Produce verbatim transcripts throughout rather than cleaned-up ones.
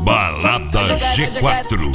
Balada G quatro.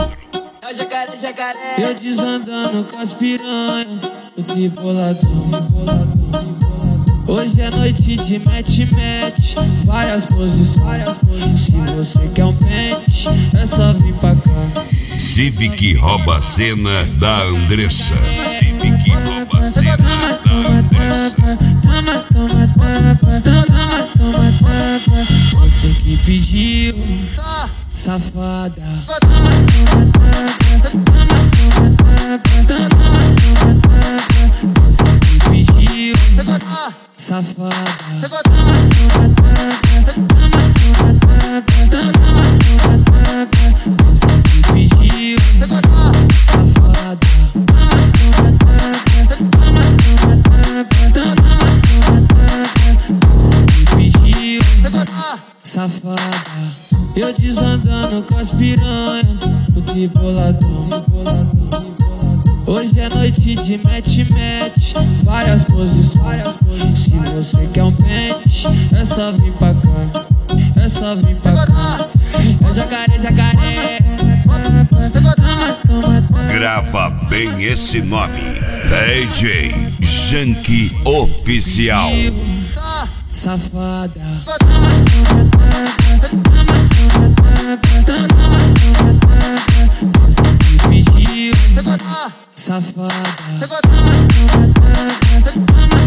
Eu desandando com as piranha, o triboladão, triboladão. Hoje é noite de match-match, várias posições, várias posições. Se você quer um pente, é só vir pra cá. Civic rouba a cena da Andressa. Civic rouba a cena da Andressa. Toma, toma, tapa, toma, toma, tapa. Você que pediu, safada. Toma, toma, tapa, toma, toma, tapa, toma, toma, tapa. Você que pediu, safada. Toma, toma, tapa, toma, toma, tapa, toma, toma, tapa. Você que pediu, safada. Toma, toma, tapa, toma, toma, tapa, toma, toma, tapa. Você que pediu, safada. Eu desandando com as piranha, o triboladão, triboladão. Hoje é noite de match-match, várias posições, várias posições. Se você quer um pente, é só vir pra cá, é só vir pra cá. É jacaré, jacaré. Toma, toma, toma. Grava bem esse nome: D J Janky Oficial. Safada. Toma, toma, tapa, toma, toma, tapa, toma, toma, tapa. Você que pediu, safada. Toma, toma, tapa, toma,